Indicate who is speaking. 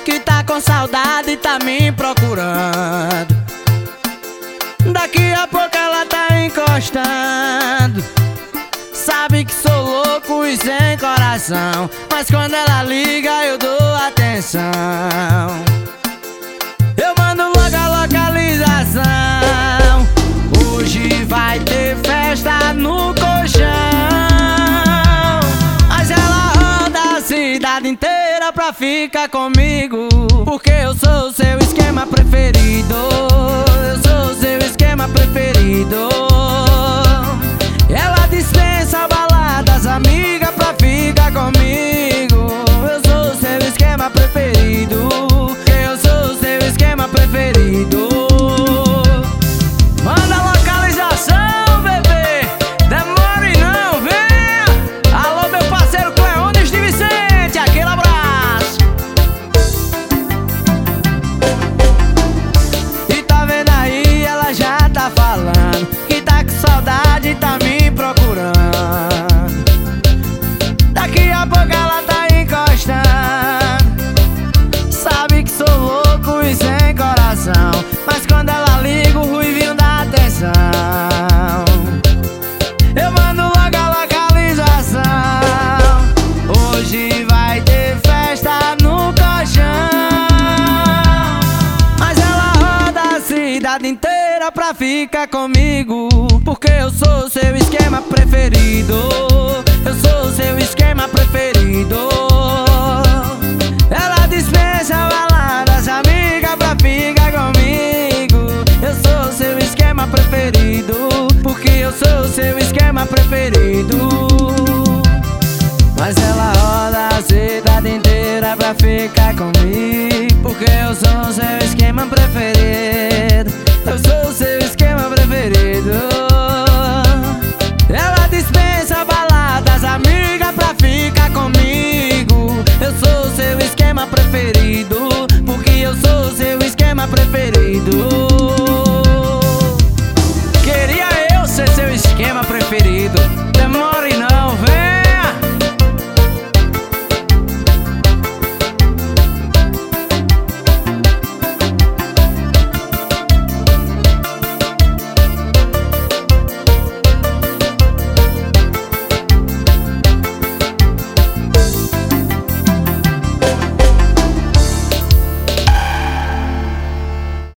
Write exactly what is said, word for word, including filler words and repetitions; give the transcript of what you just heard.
Speaker 1: que tá com saudade e tá me procurando. Daqui a pouco ela tá encostando. Sabe que sou louco e sem coração, mas quando ela liga eu dou atenção. Eu mando logo a localização. Hoje vai ter festa no colchão, mas ela roda a cidade inteira pra ficar comigo, porque eu sou o seu esquema preferido. Eu sou o seu esquema preferido. Ela dispensa baladas, amiga, pra ficar comigo. Eu sou o seu esquema preferido. Eu sou o seu esquema preferido. Manda a localização, bebê. Demore não, venha. Alô, meu parceiro Cleones de Vicente, aquele abraço. E tá vendo aí, ela já tá falando que tá com saudade e tá me procurando. Daqui a pouco ela tá encostando. Sabe que sou louco e sem coração, mas quando ela liga o ruivinho dá atenção. Eu mando logo a localização. Hoje vai ter festa no colchão, mas ela roda a cidade inteira pra ficar comigo, porque eu sou o seu esquema preferido. Eu sou o seu esquema preferido. Ela dispensa baladas, amiga, pra ficar comigo. Eu sou o seu esquema preferido, porque eu sou o seu esquema preferido. Mas ela roda a cidade inteira pra ficar comigo, porque eu sou o seu